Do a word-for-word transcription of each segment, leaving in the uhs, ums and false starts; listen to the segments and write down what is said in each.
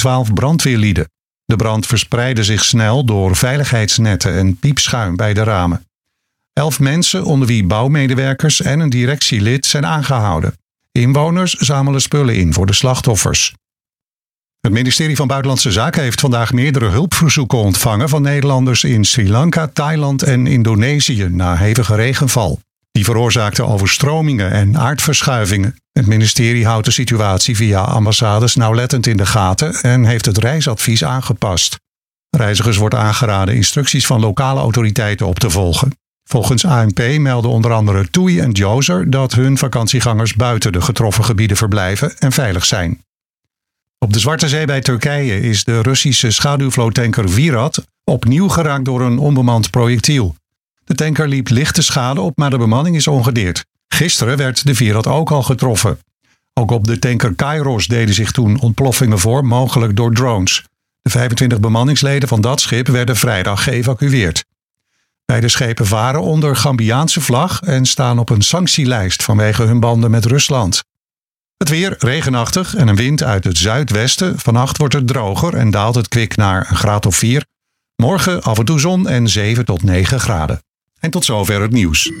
twaalf brandweerlieden. De brand verspreidde zich snel door veiligheidsnetten en piepschuim bij de ramen. Elf mensen, onder wie bouwmedewerkers en een directielid, zijn aangehouden. Inwoners zamelen spullen in voor de slachtoffers. Het ministerie van Buitenlandse Zaken heeft vandaag meerdere hulpverzoeken ontvangen van Nederlanders in Sri Lanka, Thailand en Indonesië na hevige regenval. Die veroorzaakte overstromingen en aardverschuivingen. Het ministerie houdt de situatie via ambassades nauwlettend in de gaten en heeft het reisadvies aangepast. Reizigers wordt aangeraden instructies van lokale autoriteiten op te volgen. Volgens A N P melden onder andere TUI en Jozer dat hun vakantiegangers buiten de getroffen gebieden verblijven en veilig zijn. Op de Zwarte Zee bij Turkije is de Russische schaduwvloottanker Virat opnieuw geraakt door een onbemand projectiel. De tanker liep lichte schade op, maar de bemanning is ongedeerd. Gisteren werd de Virat ook al getroffen. Ook op de tanker Kairos deden zich toen ontploffingen voor, mogelijk door drones. De vijfentwintig bemanningsleden van dat schip werden vrijdag geëvacueerd. Beide schepen varen onder Gambiaanse vlag en staan op een sanctielijst vanwege hun banden met Rusland. Het weer regenachtig en een wind uit het zuidwesten. Vannacht wordt het droger en daalt het kwik naar een graad of vier. Morgen af en toe zon en zeven tot negen graden. En tot zover het nieuws.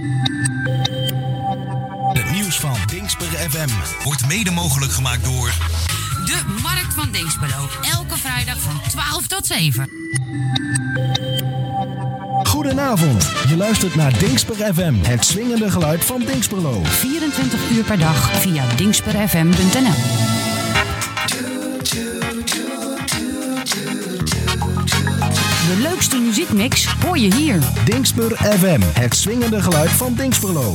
Het nieuws van Dingsper F M wordt mede mogelijk gemaakt door de Markt van Dingsperlo. Elke vrijdag van twaalf tot zeven. Goedenavond, je luistert naar Dingsper F M, het swingende geluid van Dingsperlo. vierentwintig uur per dag via dingsper f m punt n l. De leukste muziekmix hoor je hier. Dingsper F M, het swingende geluid van Dingsperlo.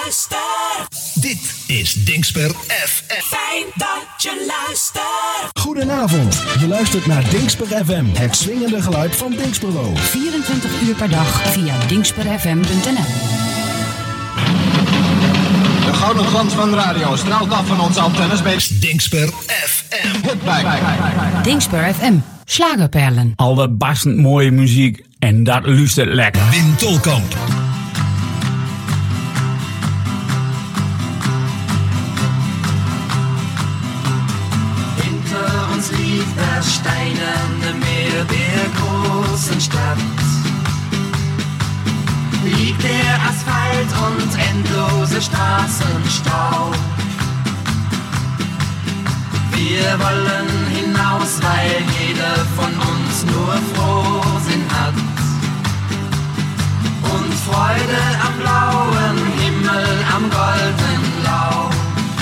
luistert. Dit is Dingsper F M. Fijn dat je luistert. Goedenavond, je luistert naar Dingsper F M, het swingende geluid van Dingsperlo. vierentwintig uur per dag via dingsper f m punt n l. De gouden glans van de radio straalt af van onze antennes bij Dingsper F M. Dingsper F M, slagerperlen. Alle bassend mooie muziek en dat luistert lekker. Wim Tolkamp. Hinter uns liegt das steinerne Meer der großen Stadt. Liegt der Asphalt und endlose Straßenstau. Wir wollen hinaus, weil jeder von uns nur Frohsinn hat. Und Freude am blauen Himmel, am goldenen Laub.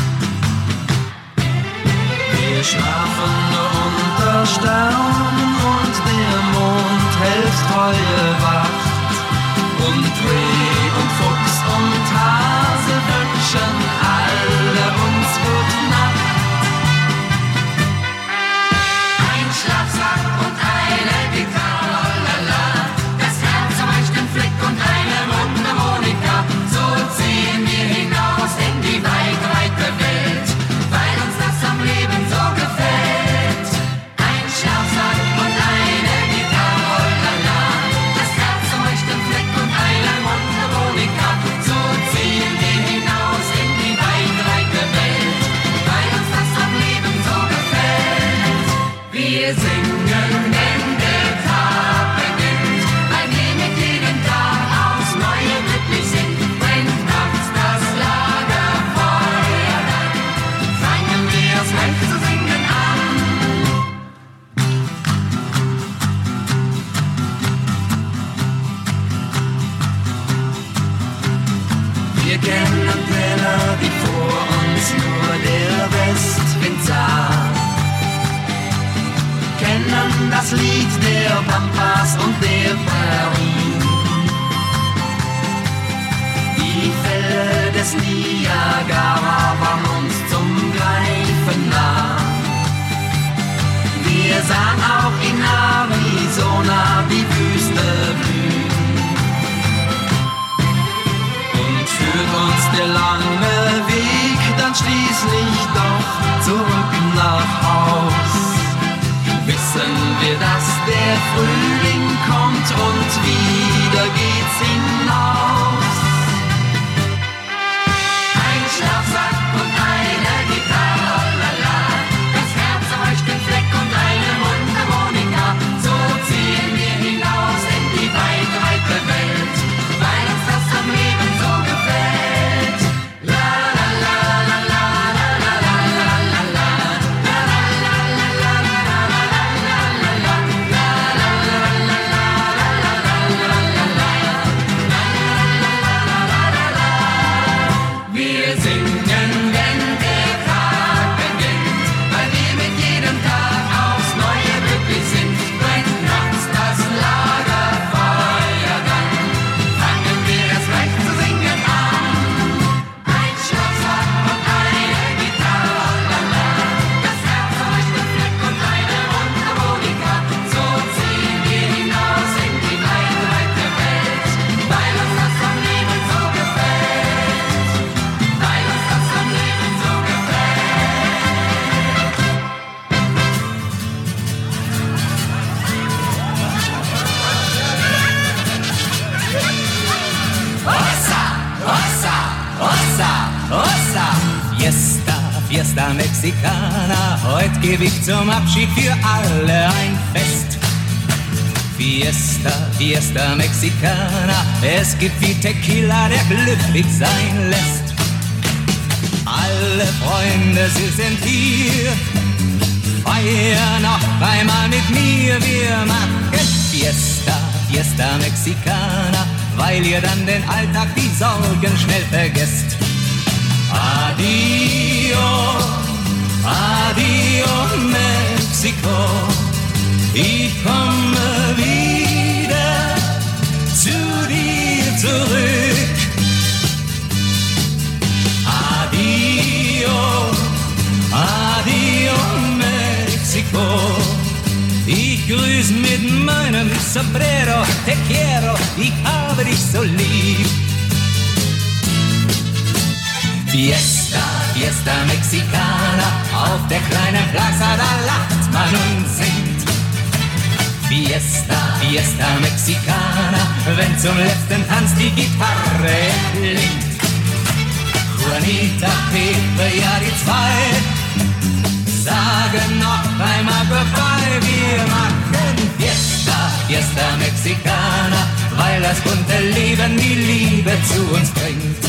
Wir schlafen nur unter Sternen und der Mond hält treue Wacht. Und Reh und Fuchs und Hase wünschen alle uns gute Nacht. Ein Schlafsack und eine Gitarre, lala. Das Herz erreicht den Flick und eine Mundharmonika. So ziehen wir hinaus in die weit, weite Welt, weil uns das am Leben so gefällt. Ein Schlafsack und eine Gitarre, lala. Das Herz erreicht den Flick und eine Mundharmonika. So ziehen wir hinaus in die weit, weite Welt, weil uns das am Leben so gefällt. Wir singen, wenn der Tag beginnt, weil wir mit jedem Tag aufs Neue glücklich sind. Brennt nachts das Lagerfeuer, dann fangen wir erst recht zu singen an. Wir kennen Täler, die vor uns nur der Westwind sah. Kennen das Lied der Pampas und der Prärien. Die Fälle des Niagara waren uns zum Greifen nah. Wir sahen auch in Arizona die Wüste blühen. Und führt uns der lange Weg dann schließlich doch zurück nach Haus. Wissen wir, dass der Frühling kommt und wieder geht's hinaus. Ein Schlafsack und eine Gitarre, lala. Das Herz erreicht den Fleck und eine Mundharmonika. So ziehen wir hinaus in die weite, weite Welt, weil uns das am Leben so gefällt. La la la la la la la la la la la. Wir singen, wenn der Tag beginnt, weil wir mit jedem Tag aufs Neue glücklich sind. Brennt nachts das Lagerfeuer, dann fangen wir erst recht zu singen an. Ein Schlafsack und eine Gitarre, lala. Das Herz erreicht den Fleck und eine Mundharmonika. So ziehen wir hinaus in die weite, weite Welt, weil uns das am Leben so gefällt. Weil uns das am Leben so gefällt. Ossa, Ossa, Ossa, Ossa. Fiesta, Fiesta Mexicana, heute gebe ich zum Abschied für alle ein Fest. Fiesta, Fiesta Mexicana, es gibt wie Tequila, der glücklich sein lässt. Alle Freunde, sie sind hier, feiern noch einmal mit mir, wir machen Fiesta, Fiesta Mexicana, weil ihr dann den Alltag, die Sorgen schnell vergesst. Adio, adio Mexiko, ich komme wieder zu dir zurück. grüß mit meinem Sombrero, te quiero, ich habe dich so lieb. Fiesta, Fiesta Mexicana, auf der kleinen Plaza, da lacht man und singt. Fiesta, Fiesta Mexicana, wenn zum letzten Tanz die Gitarre klingt. Juanita, Pepe, ja die zwei, sagen noch einmal goodbye. Wir machen Fiesta, Fiesta Mexicana, weil das bunte Leben die Liebe zu uns bringt.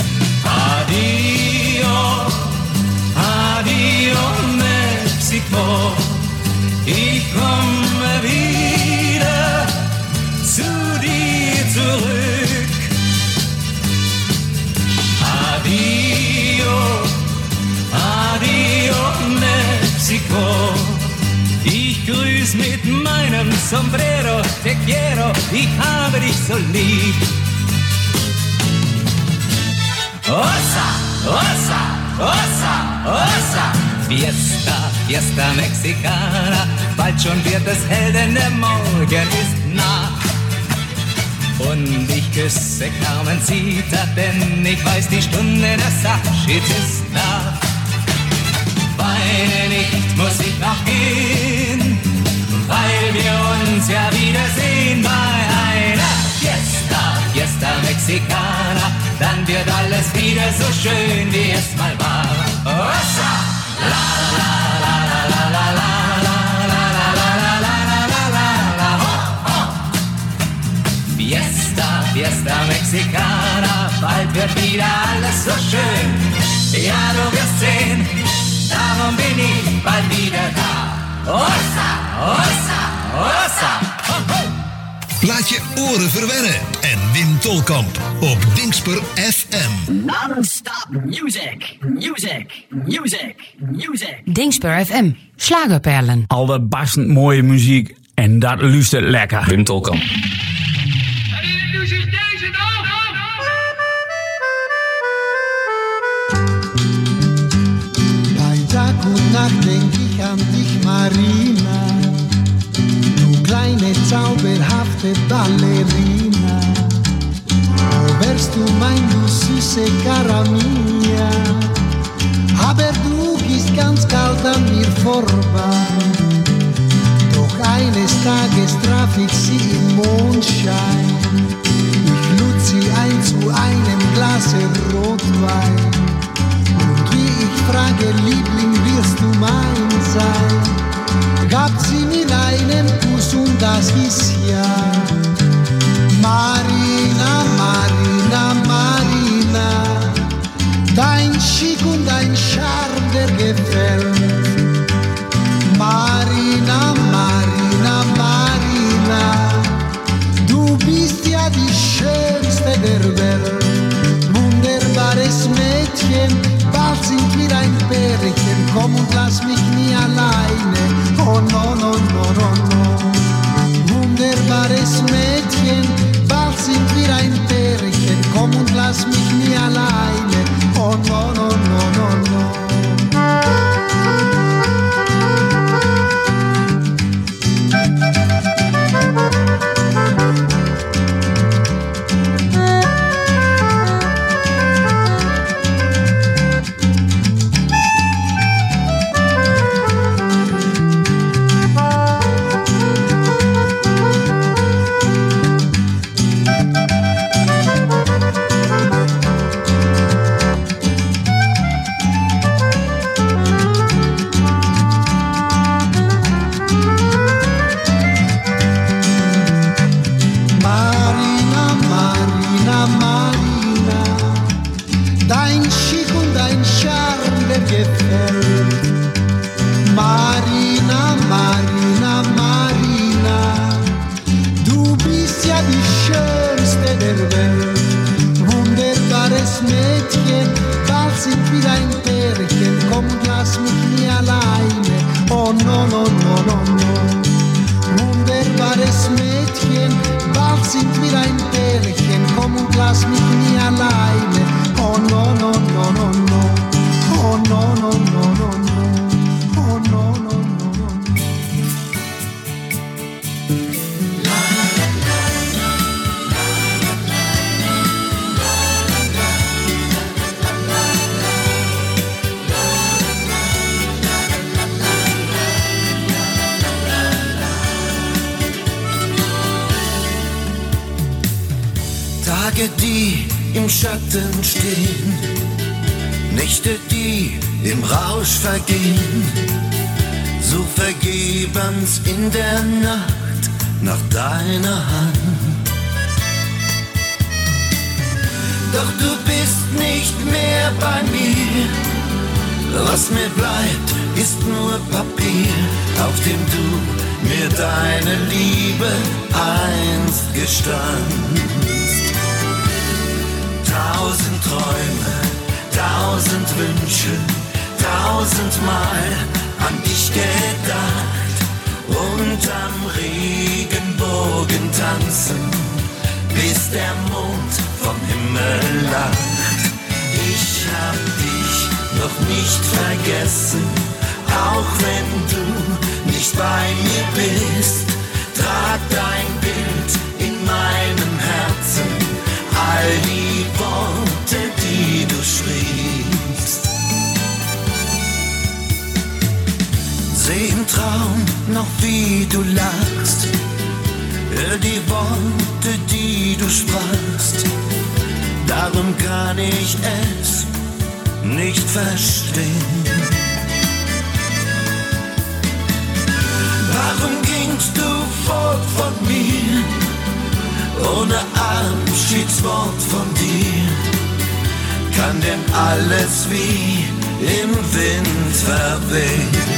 Adio, adio Mexiko, ich komme wieder zu dir zurück. Adio, adio Mexiko, ich grüß mit meinem Sombrero, te quiero, ich habe dich so lieb. Osa, osa, osa, osa, Fiesta, Fiesta Mexicana, bald schon wird es hell, denn der Morgen ist nah. Und ich küsse Carmencita, denn ich weiß, die Stunde des Abschieds ist da. Weine nicht, muss ich noch gehen, weil wir uns ja wiedersehen bei einer Fiesta, Fiesta Mexicana, dann wird alles wieder so schön, wie es mal war. Osa! La la la la la la la la la la la la la la. Fiesta, Fiesta Mexicana, bald wird wieder alles so schön. Ja, du wirst sehen, darum bin ich bald wieder da. Osa, Osa, Osa. Ho, ho. Laat je oren verwennen en Wim Tolkamp op Dingsper F M. Non-stop music, music, music, music. Dingsper F M, Schlagerperlen. Al dat barstend mooie muziek en dat luistert lekker. Wim Tolkamp. Bei Tag und Nacht denk ich an dich, Marina. Du kleine zauberhafte Ballerina. Wo wärst du, mein du süße Cara mia? Aber du gehst ganz kalt an mir vorbei. Doch eines Tages traf ich sie im Mondschein. Ich lud sie ein zu einem Glase Rotwein. Und wie ich frage, Liebling, wirst du mein sein? Gab sie mir einen Kuss und das hieß ja. Marina, Marina, Marina, dein Schick und dein Charme, der gefällt. Marina, Marina, Marina, du bist ja die Schönste der Welt. Wunderbares Mädchen, bald sind wir ein Pärchen, komm und lass mich nie alleine. Oh no, no, no, no, no. Wunderbares Mädchen, bald sind wir ein Pärchen, komm und lass mich nie alleine. Oh no, no, no, no, no. Tage, die im Schatten stehen, Nächte, die im Rausch vergehen, so vergebens in der Nacht nach deiner Hand. Doch du bist nicht mehr bei mir, was mir bleibt, ist nur Papier, auf dem du mir deine Liebe einst gestandst. Tausend Träume, tausend Wünsche, tausendmal an dich gedacht, unterm Regenbogen tanzen, bis der Mond vom Himmel lacht. Ich hab dich noch nicht vergessen, auch wenn du nicht bei mir bist. Trag dein Bild in meinem Herzen, all die Worte, die du schriebst. Seh im Traum noch, wie du lachst, hör die Worte, die du sprachst. Darum kann ich es nicht verstehen. Warum gingst du fort von mir, ohne Abschiedswort von dir? Kann denn alles wie im Wind verwehen?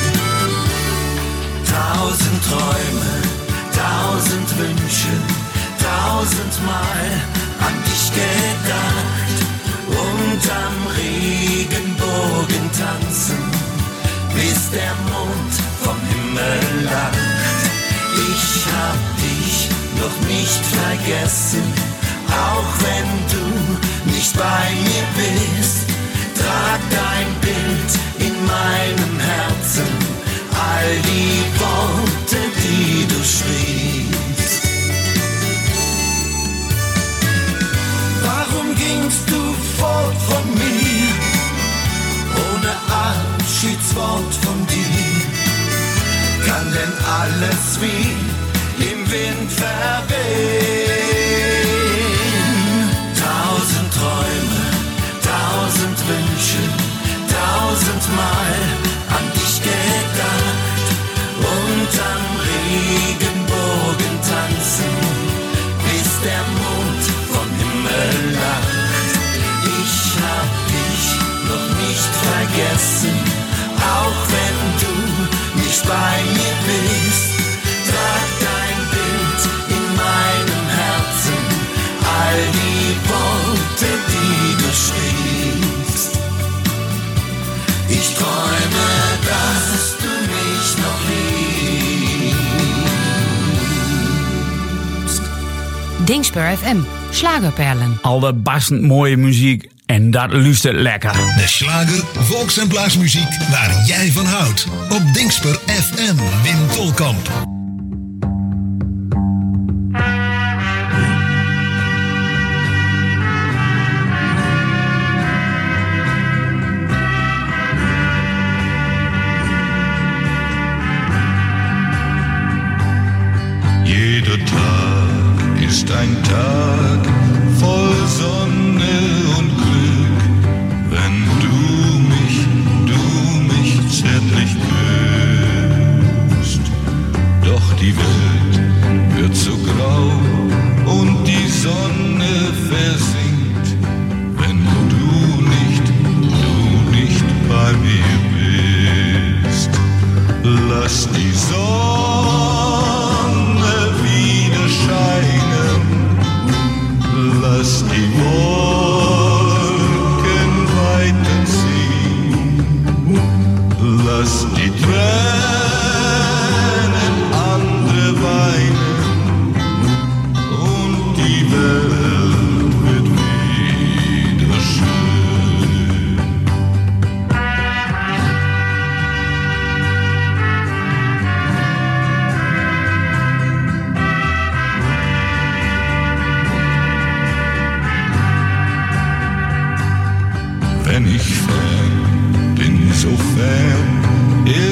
Tausend Träume, tausend Wünsche, tausendmal an dich gedacht, unterm Regenbogen tanzen, bis der Mond vom Himmel lacht. Ich hab dich noch nicht vergessen, auch wenn du nicht bei mir bist. Trag dein Bild in meinem Herzen, all die Worte, die du schriebst. Warum gingst du fort von mir, ohne Abschiedswort von dir? Kann denn alles wie im Wind verwehen? Tausend Träume, tausend Wünsche, tausendmal an dich gedacht, unterm Regenbogen tanzen, bis der Mond vom Himmel lacht. Ich hab dich noch nicht vergessen, auch wenn du nicht bei mir bist. Trag dein Bild in meinem Herzen, all die Worte, die du schriebst. Ich träume, dass du mich noch liebst. Dingspur F M, Schlagerperlen. Allerbastend mooie muziek en dat luistert lekker. De slager, volks- en blaasmuziek waar jij van houdt. Op Dingspur F M, Wim Tolkamp. Jeder Tag ist ein Tag voll Sonne und Glück, wenn du mich, du mich zärtlich küsst. Doch die Welt wird so grau und die Sonne versinkt, wenn du nicht, du nicht bei mir bist. Lass die Sonne wieder scheinen, lass die Wolken weiterziehen, lass die Tränen andere weinen und die Welt wird wieder schön. Wenn ich fern bin, so fern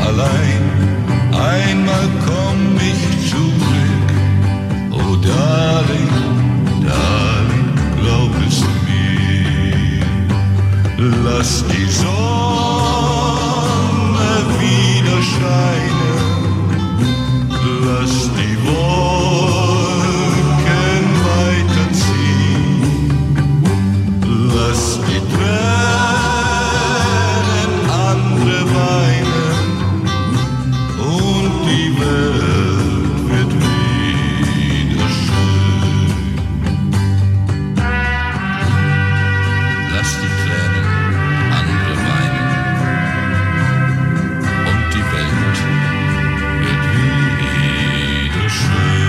allein. Einmal komm ich zurück. Oh Darling, Darling, glaub es mir. Lass die Sonne wieder scheinen. Lass die Wolken weiterziehen. Lass die Tränen andere weinen. Und die Welt wird wieder schön. Lass die Tränen andere weinen. Und die Welt wird wieder schön.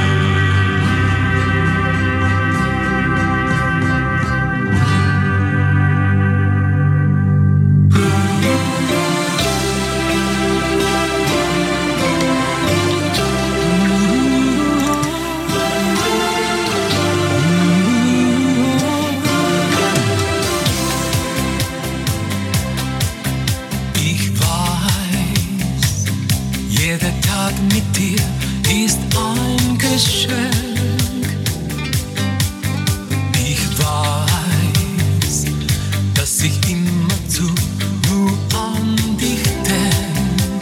Ich weiß, jeder Tag mit dir ist ein Geschenk. Ich weiß, dass ich immerzu nur an dich denk.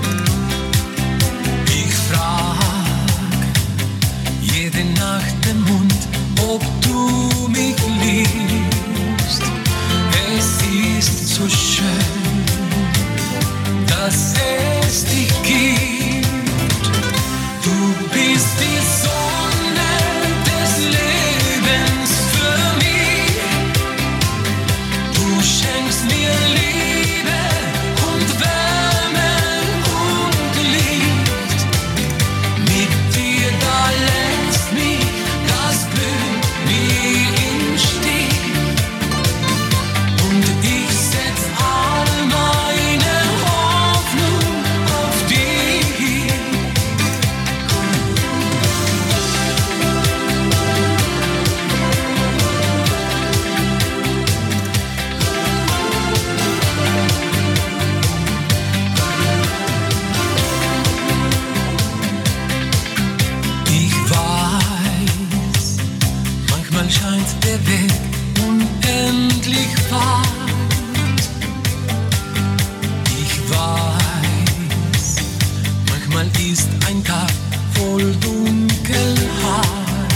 Ich frag jede Nacht den Mund, ob du mich liebst. Es ist so schön, dass es dich gibt. Du bist die Sonne des Lebens für mich. Du schenkst mir Liebe und Wärme und Licht. Mit dir da lässt mich das Glück nie im Stich. Und ich setz all meine Hoffnung auf dich. Ich weiß, manchmal scheint der Weg unendlich weit. Ich weiß, manchmal ist ein Tag voll Dunkelheit.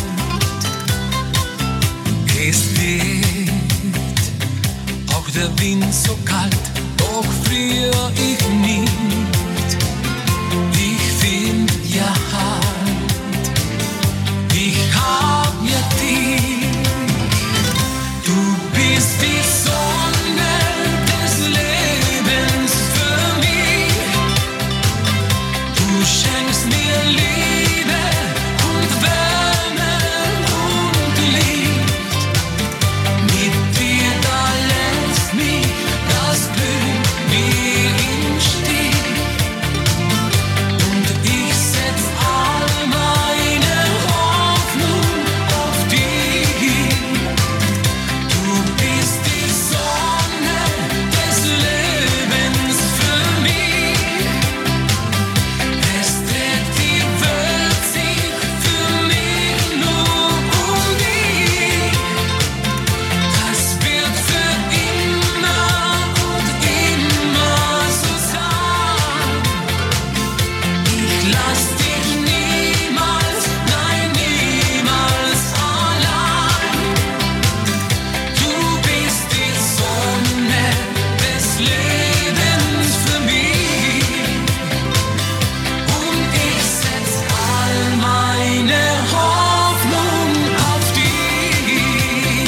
Es weht, auch der Wind so kalt, doch frier ich nicht. Ich find ja Halt, ich hab ja dich. Du bist die Sonne des Lebens für mich. Du schenkst mir Liebe und Wärme und Licht. Mit dir da lässt mich das Glück nie im Stich. Und ich setz all meine Hoffnung auf dich. Du bist die Sonne des Lebens für mich. Es dreht die Welt sich für mich nur um dich. Das wird für immer und immer so sein. Ich lass dich niemals, nein niemals allein. Du bist die Sonne des Lebens für mich. Und ich setz all meine Hoffnung auf dich.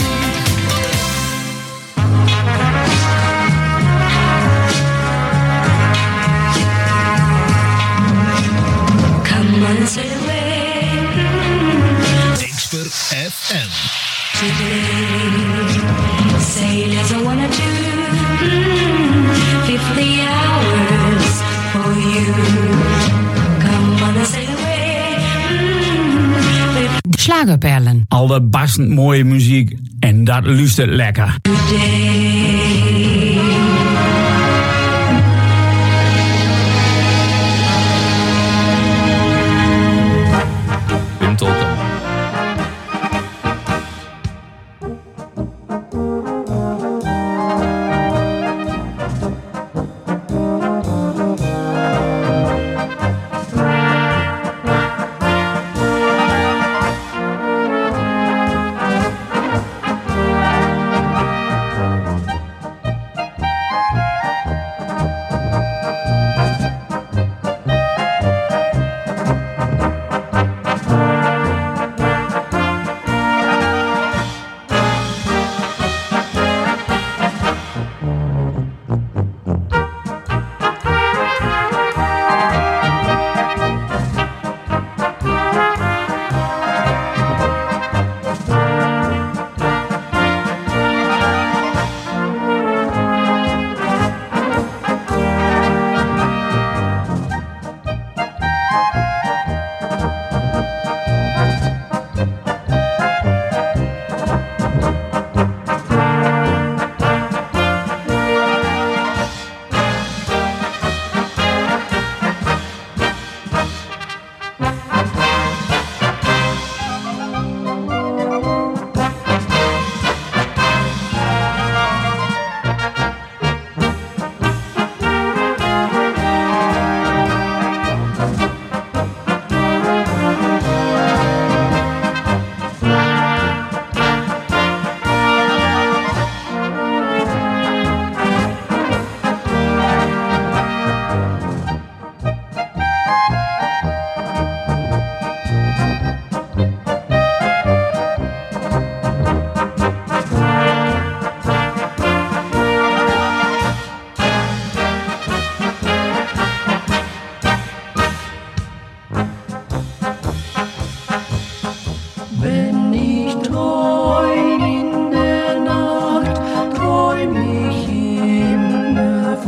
Come on, sail away Dixper F M. today. Sailors, I wanna do fifty hours for you. Come on, sail away. Schlagerperlen. Al de barstend mooie muziek en dat luistert lekker. Today.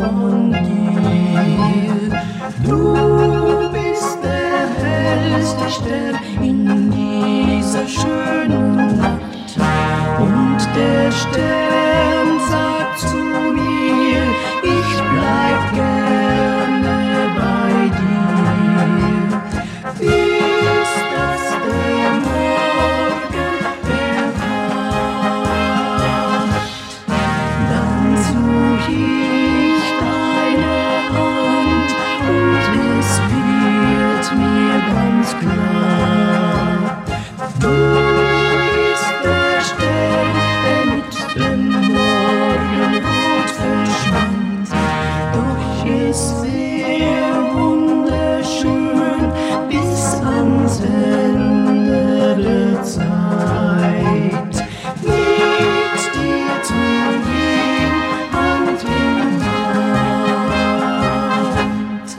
von dir. Du bist der hellste Stern in dieser schönen Nacht. Und der Stern sagt zu mir, ich bleib gerne bei dir. Bis dass der Morgen erwacht, dann such ich deine Hand und es wird mir ganz klar. Du bist der Stern, der mit dem Morgenrot verschwand. Doch es wär wunderschön bis ans Ende der Zeit, mit dir zu gehen, Hand in Hand.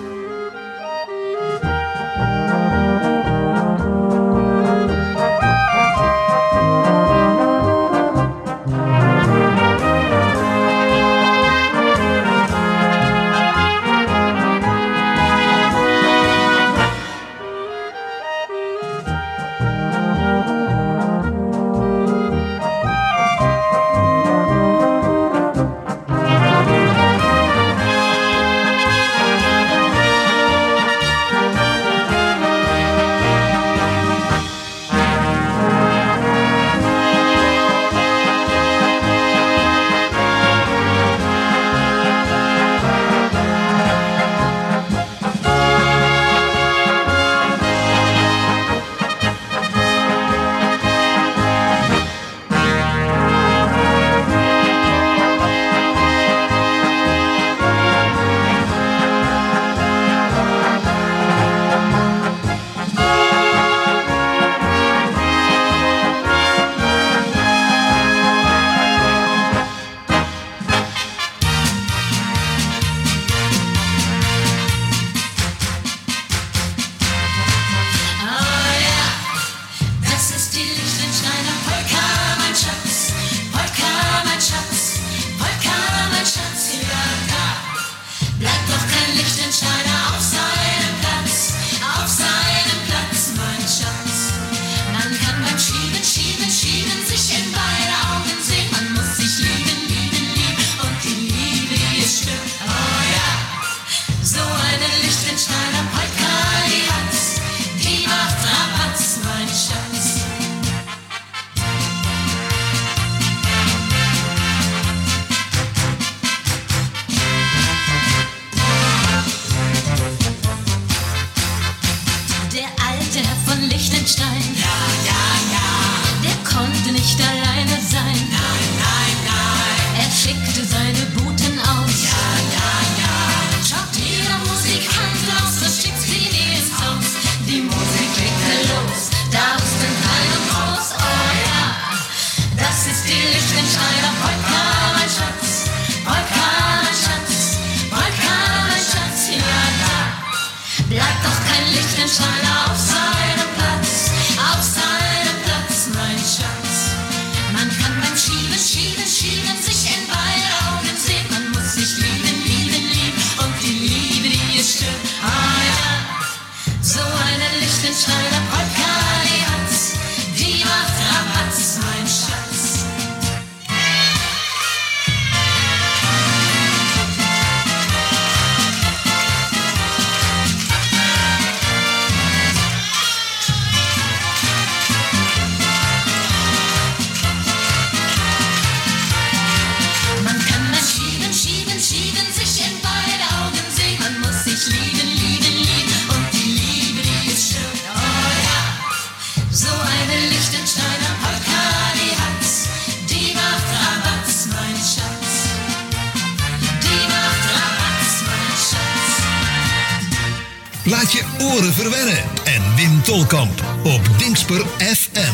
Laat je oren verwennen en Wim Tolkamp op Dingsper F M.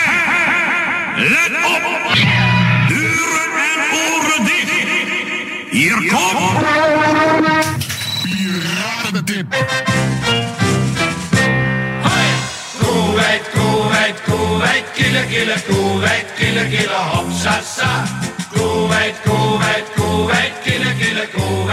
Let op! Deuren en oren dicht! Hier komt... Piratentip! Hoi! Koeweit, koeweit, koeweit, kille, kille, koeweit, kille, kille, hop, sa, sa. Koeweit, koeweit, koeweit, kille, kille, koeweit, kille.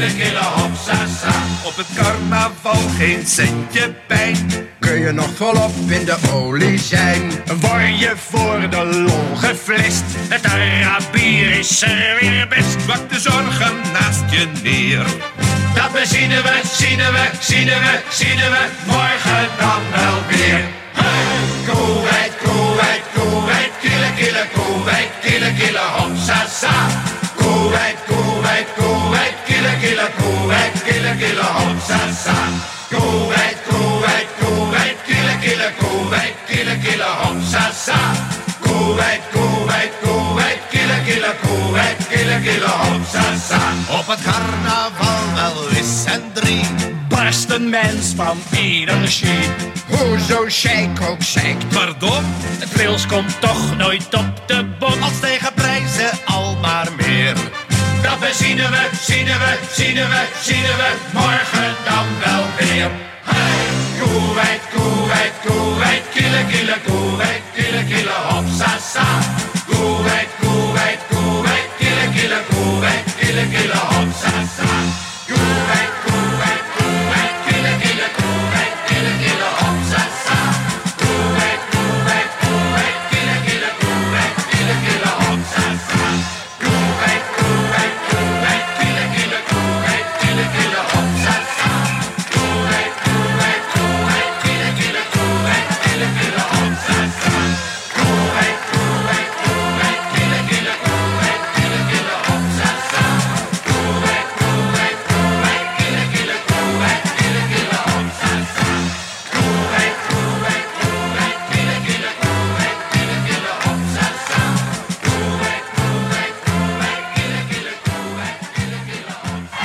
kille kille hopsasa. Op het carnaval geen centje pijn. Kun je nog volop in de olie zijn? Word je voor de lol geflest? Het Arabier is er weer best. Plak de zorgen naast je neer. Dat bezien we, zien we, zien we, zien we morgen dan wel weer. Hey, Koeweit, Koeweit, Koeweit, kille kille Koeweit, kille kille hopsasa. Koeweit, Koeweit, Koeweit, kille kille Koeweit, kille kille hopsasa. Koeweit, Koeweit, Koeweit, kille kille Koeweit, kille kille hopsasa. Koeweit, Koeweit, Koeweit, kille kille Koeweit, kille kille hopsasa. Op het carnaval wel is en drie. Barst een mens van energie. Hoezo shake ook shake? Pardon? Het pils komt toch nooit op de bom. Al stijgen prijzen al maar meer. Dat bezien we, zien we, zien we, zien we morgen dan wel weer. Hey, Koeweit, Koeweit, Koeweit, kille kille Koeweit, kille kille hopsasa. Koeweit, Koeweit, Koeweit, kille kille Koeweit, kille kille hopsasa. Koeweit, Koeweit, Koeweit, kille kille Koeweit, kille kille hopsasa. Koeweit, Koeweit, Koeweit, kille kille Koeweit, kille kille hopsasa. Koeweit, Koeweit, Koeweit, kille kille Koeweit, kille kille hopsasa. Koeweit, Koeweit, Koeweit, kille kille Koeweit, kille kille hopsasa. Koeweit, Koeweit, Koeweit, kille kille Koeweit, kille kille hopsasa. Koeweit, Koeweit, Koeweit, kille kille Koeweit, kille kille hopsasa. Koeweit, Koeweit, Koeweit, kille kille Koeweit, kille kille hopsasa. Koeweit, Koeweit, Koeweit, kille kille Koeweit, kille kille hopsasa.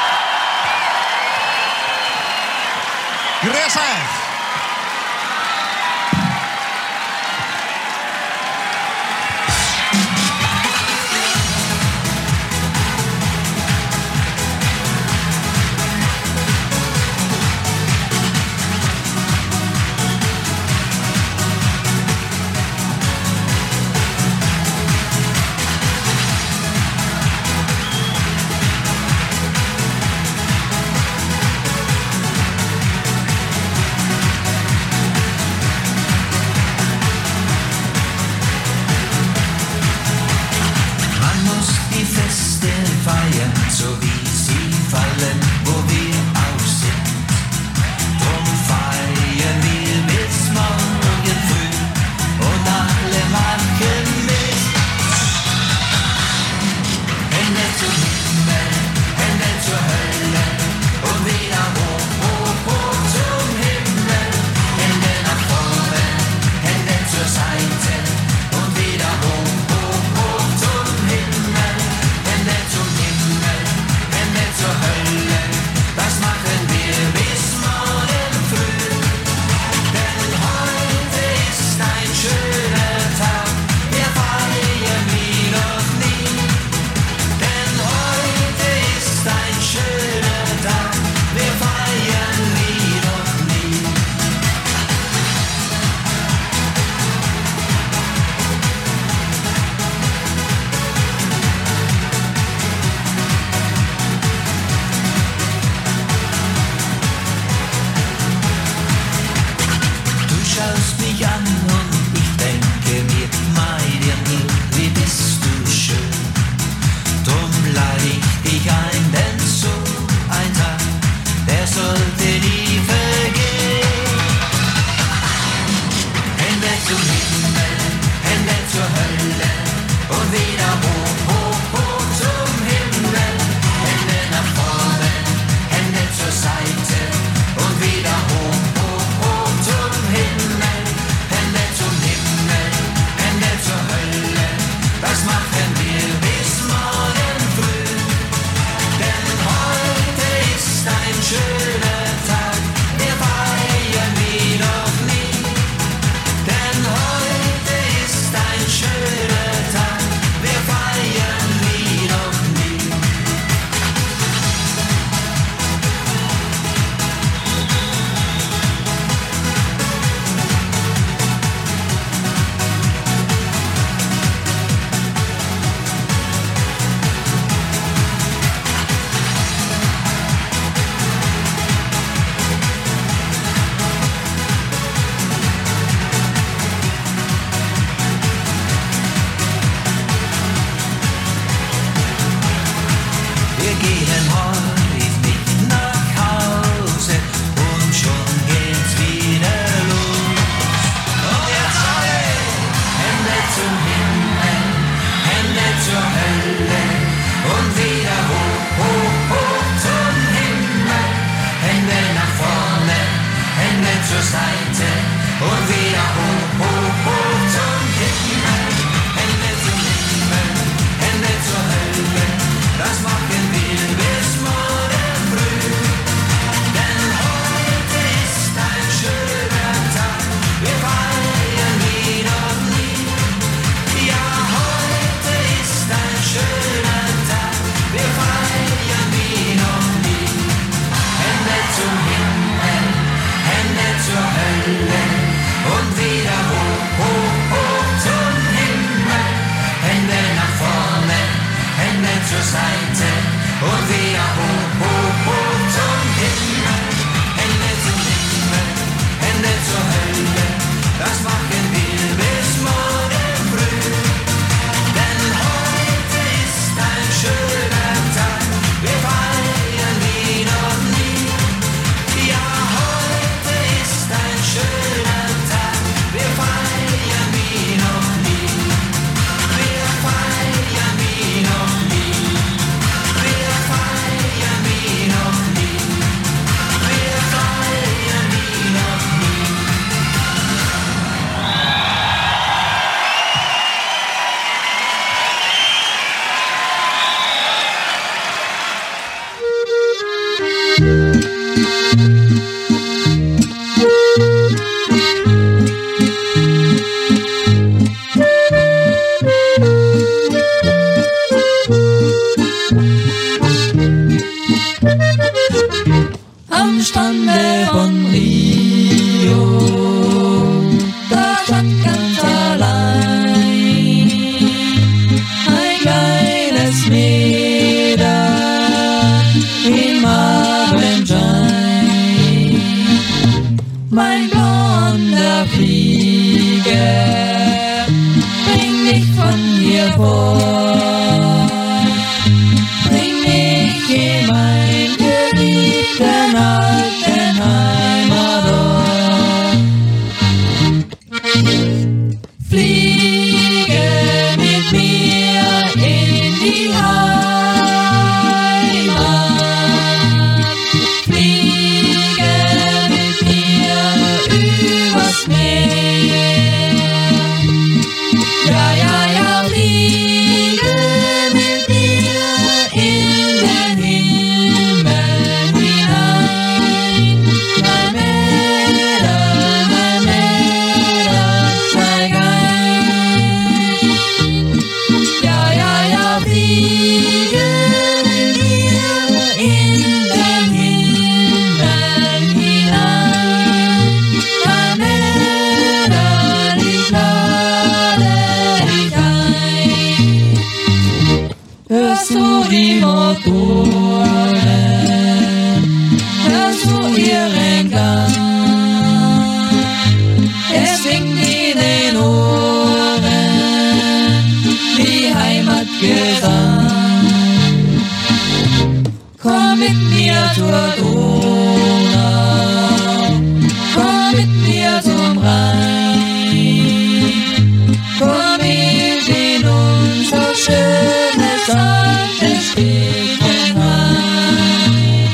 Gressa! gehen heute nicht nach Hause und schon geht's wieder los. Und jetzt alle Hände zum Himmel, Hände zur Hölle und wieder hoch, hoch, hoch zum Himmel. Hände nach vorne, Hände zur Seite und wieder hoch, hoch, hoch zum Himmel. Hände zum Himmel, Hände zur Hölle, das machen wir bis morgen früh. Denn heute ist ein schöner Tag, wir feiern wie noch nie. Ja, heute ist ein schöner Tag, wir feiern wie noch nie. Hände zum Himmel, Hände zur Hölle und wieder hoch, hoch, hoch zum Himmel. Hände nach vorne, Hände zur Seite und wieder hoch, hoch, hoch zum Himmel. Hände zum Himmel, Hände zur Hölle, das machen wir bis morgen früh. Denn heute ist ein schöner Tag, wir feiern wie noch nie. Ja, heute ist ein schöner Tag, wir feiern wie noch nie. Wir feiern wie noch nie. Wir feiern wie noch nie. Wir feiern wie noch nie. Am Strande von Rio, da stand ganz allein ein kleines Mädel im Abendschein. Mein blonder Flieger, bring mich von hier fort, bring mich in mein geliebten alten Heimatort. Fliege mit mir in die Heimat, fliege mit mir übers Meer. Ja, ja, ja, fliege mit mir in den Himmel hinein. Mein Mädel, mein Mädel, steig ein. Ja, ja, ja, fliege mit mir in den Himmel hinein. Mein Mädel, ich lade dich ein. Hörst du die Motoren? Hörst du ihren Gang? Es singt in den Ohren wie Heimatgesang. Komm mit mir zur Donau, komm mit mir zum Rhein, komm mit in unser schönes altes Städtchen rein.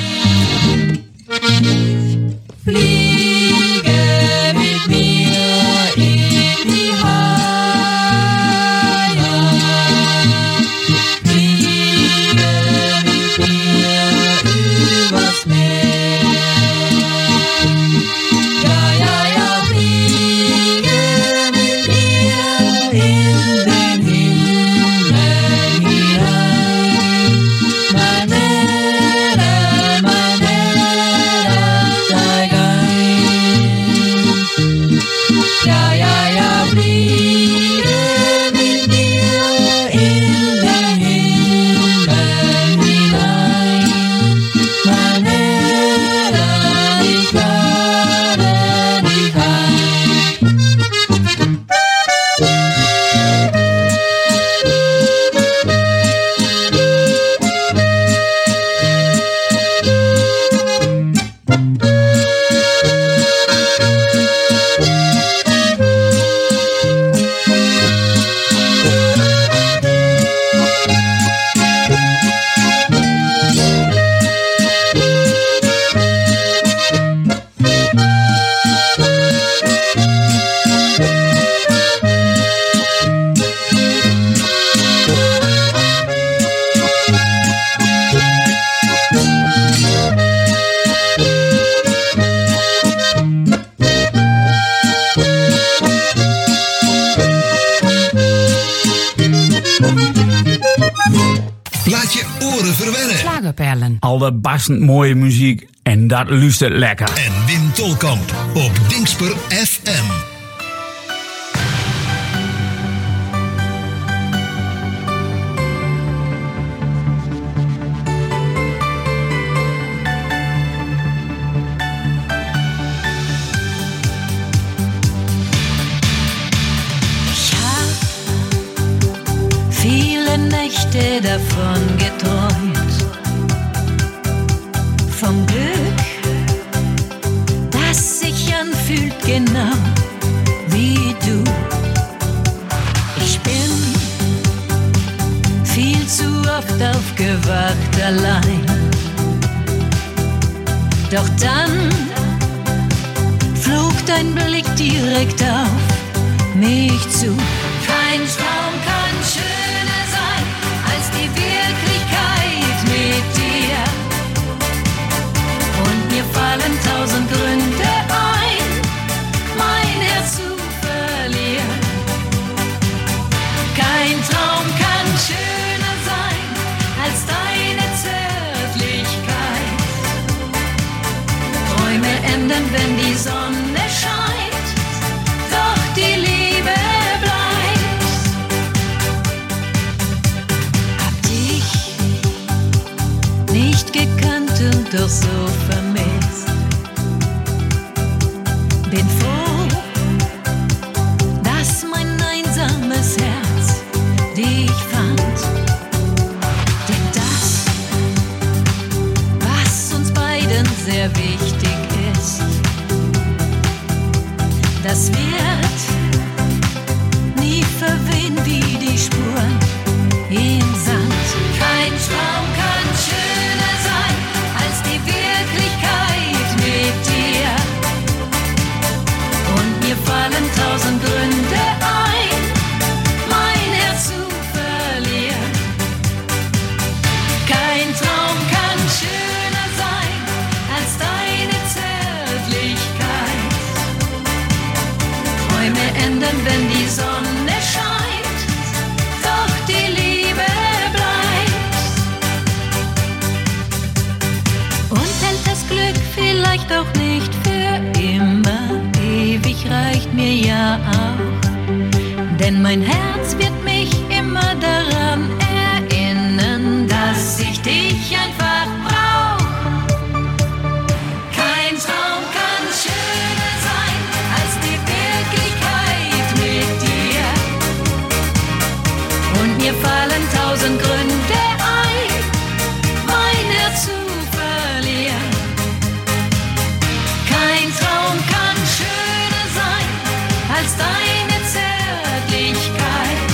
Fliege mit mir in die Heimat, fliege mit mir übers Meer. Sverre. Slagerperlen. Allerbastend mooie muziek en dat luistert lekker. En Wim Tolkamp op Dingsper F M. Nächte davon geträumt, vom Glück, das sich anfühlt genau wie du. Ich bin viel zu oft aufgewacht allein, doch dann flog dein Blick direkt auf mich zu. Kein Traum kann schöner sein als die Wirklichkeit mit dir. Und mir fallen tausend Gründe ein, mein Herz zu verlieren. Kein Traum kann schöner sein als deine Zärtlichkeit. Träume enden, wenn die Sonne scheint, doch die Liebe gekannt und doch so vermisst. Bin froh, dass mein einsames Herz dich fand. Denn das, was uns beiden sehr wichtig ist, das wird nie verwehen wie die Spuren im Sand. Kein Traum kann schöner sein als die Wirklichkeit mit dir. Und mir fallen tausend Gründe ein, mein Herz zu verlieren. Kein Traum kann schöner sein als deine Zärtlichkeit. Träume enden, wenn die Sonne scheint, doch die Liebe Glück vielleicht auch nicht für immer, ewig reicht mir ja auch. Denn mein Herz wird mich immer daran erinnern, dass ich dich einfach brauch. Kein Traum kann schöner sein als die Wirklichkeit mit dir. Und mir fallen tausend Gründe ein, mein Herz zu verlieren. Kein Traum kann schöner sein als deine Zärtlichkeit.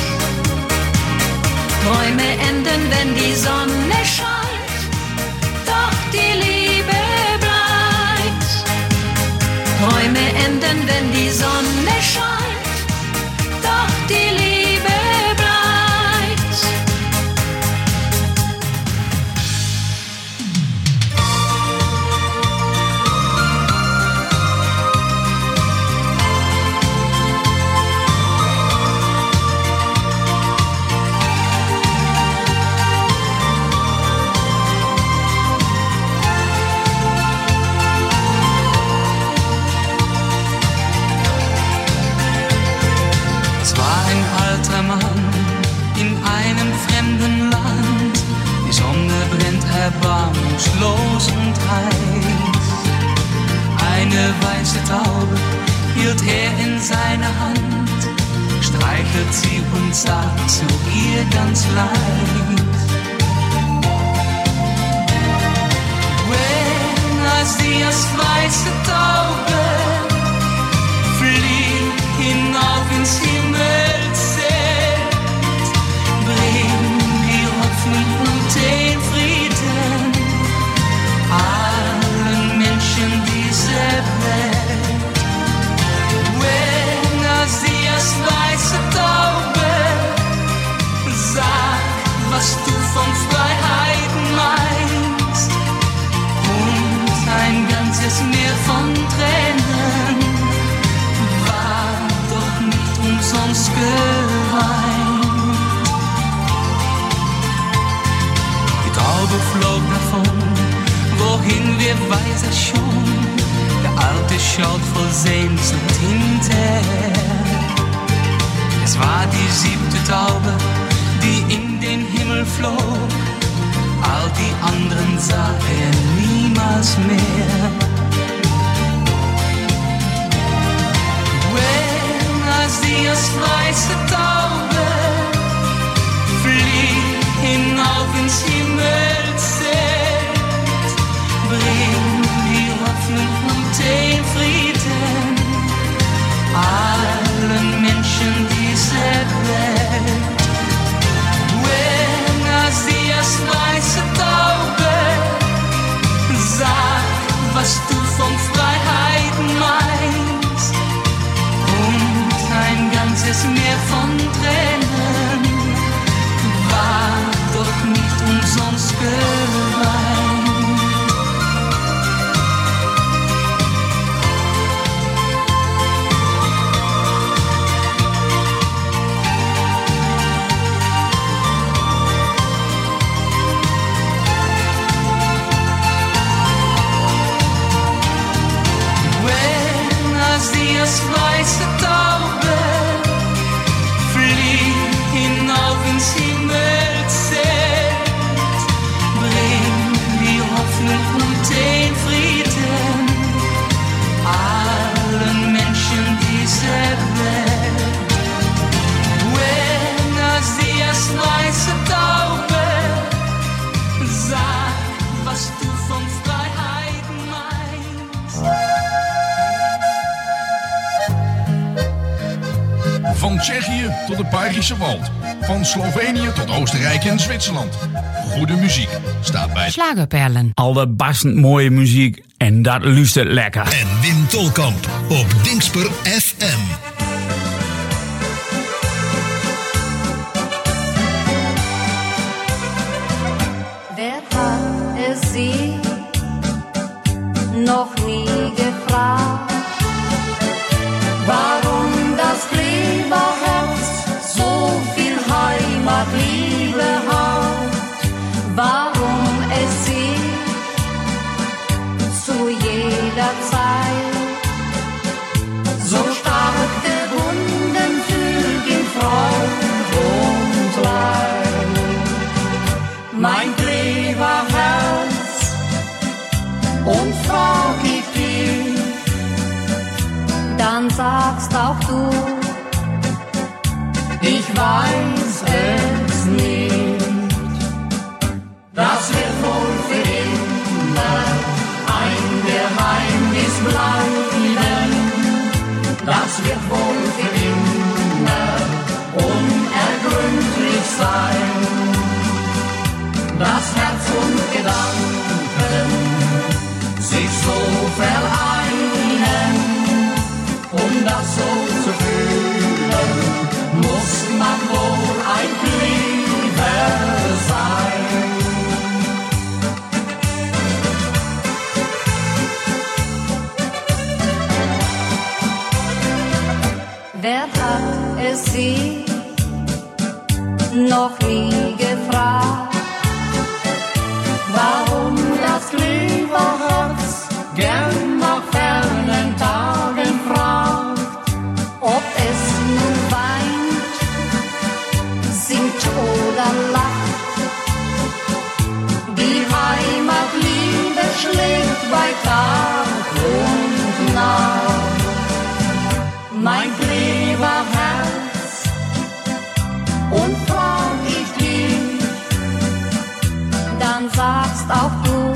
Träume enden, wenn die Sonne scheint, doch die Liebe bleibt. Träume enden, wenn die Sonne scheint, doch die Liebe bleibt. In einem fremden Land, die Sonne brennt erbarmungslos und heiß. Eine weiße Taube hielt er in seiner Hand, streichelt sie und sagt zu ihr ganz leid: When I see das weiße Taube, flieg hinauf ins Himmelszelt, bring die Hoffnung und den Frieden allen Menschen dieser Welt. When I see das weiße Taube, sag, was flog davon, wohin wir weiß er schon. Der Alte schaut voll Sehnsucht hinterher. Es war die siebte Taube, die in den Himmel flog. All die anderen sah er niemals mehr. Buenos Dias, weiße Taube, flieg hinauf ins Himmelszelt, bring die Hoffnung und den Frieden allen Menschen dieser Welt. Buenos Dias, weiße Taube, sag, was du von Freiheit meinst, und ein ganzes Meer von Tränen war doch nicht umsonst geweint. Buenos Dias, weiße Taube, flieg hinauf ins Himmelszelt, bring die Hoffnung und den Frieden allen Menschen dieser Welt. Buenos Dias, weiße Taube, sag, was du von Freiheit meinst. Van Tsjechië tot het Belgische Wald. Van Slovenië tot Oostenrijk en Zwitserland. Goede muziek staat bij Schlagerperlen. Al de bastend mooie muziek en dat luistert lekker. En Wim Tolkamp op Dingsper F M. Wer hat es sie noch nie gefragt, warum das Kleberherz so viel Heimatliebe hat, warum es sie zu jeder Zeit so stark gebunden fühlt in Freund und Leid. Mein Kleberherz, und frag ich dich, dann sagst auch du, ich weiß es nicht. Das wird wohl für immer ein Geheimnis bleiben. Das wird wohl für immer unergründlich sein. Das Herz und Gedanken sich so vereinen, um das so zu fühlen, muss man wohl ein Kleber sein. Wer hat es sie noch nie gefragt, warum das Kleberherz gern nach fernen Tagen fragt, ob es nun weint, singt oder lacht. Die Heimatliebe schlägt bei Tag und Nacht. Mein Kleberherz, und frag ich dich, dann sagst auch du,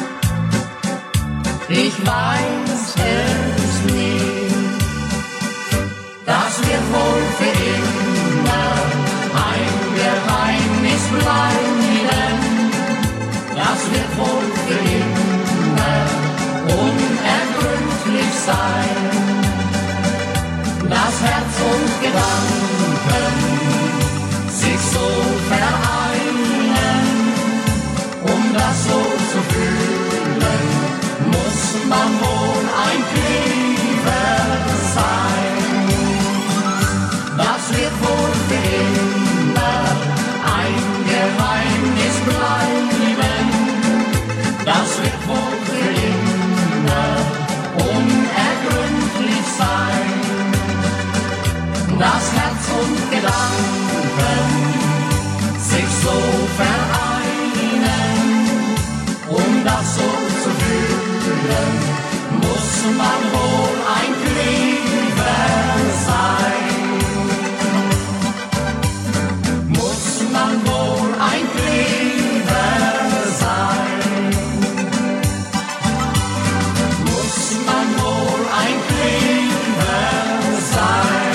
ich weiß es nicht. Das wird wohl für immer ein Geheimnis bleiben. Das wird wohl für immer unergründlich sein. Das Herz und Gedanken sich so vereinen, um das so zu fühlen, muss man wohl ein Kleber sein. Das wird wohl für immer ein Geheimnis bleiben. Zeilen muss man wohl ein Klieber sein. Muss man wohl ein Klieber sein. Muss man wohl ein Klieber sein.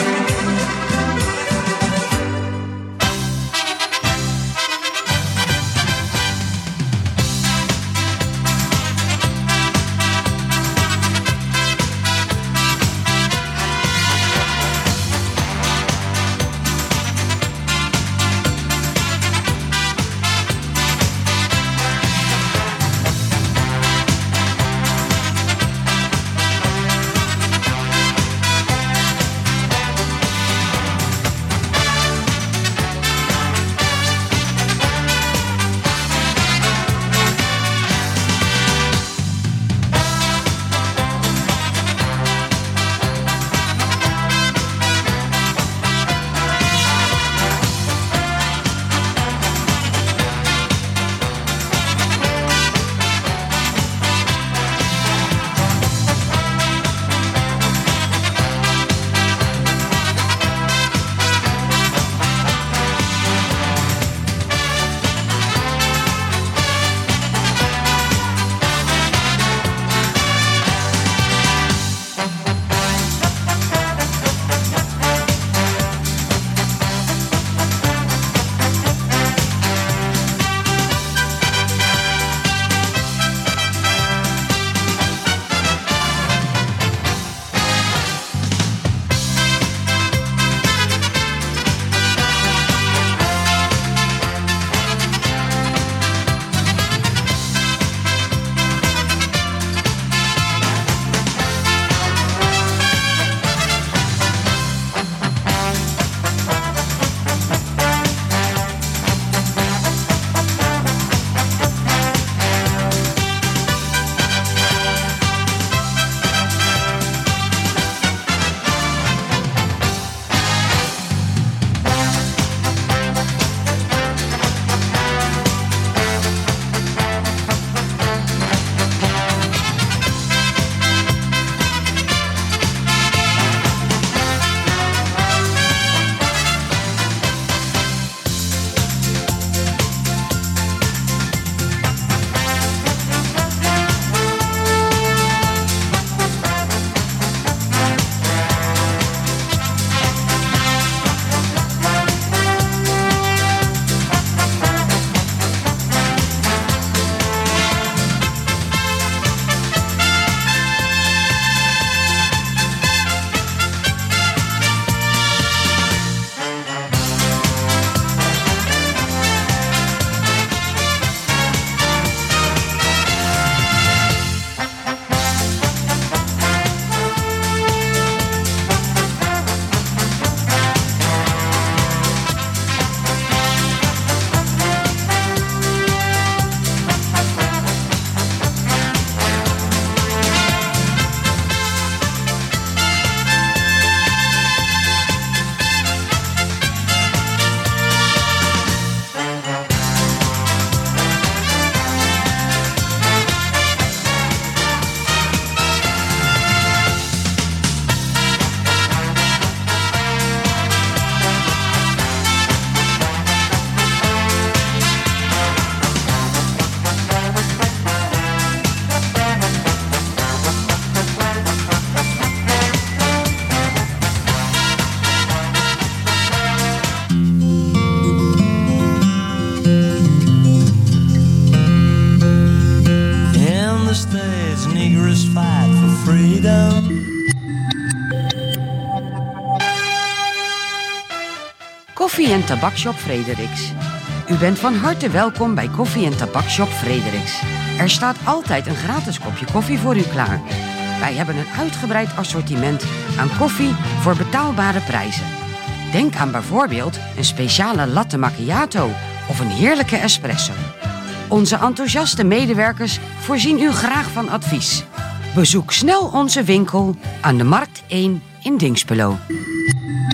Koffie- en Tabakshop Frederiks. U bent van harte welkom bij Koffie- en Tabakshop Frederiks. Er staat altijd een gratis kopje koffie voor u klaar. Wij hebben een uitgebreid assortiment aan koffie voor betaalbare prijzen. Denk aan bijvoorbeeld een speciale latte macchiato of een heerlijke espresso. Onze enthousiaste medewerkers voorzien u graag van advies. Bezoek snel onze winkel aan de Markt één in Dinxperlo.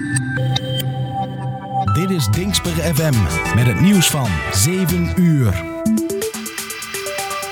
Dit is Dinxper F M met het nieuws van zeven uur.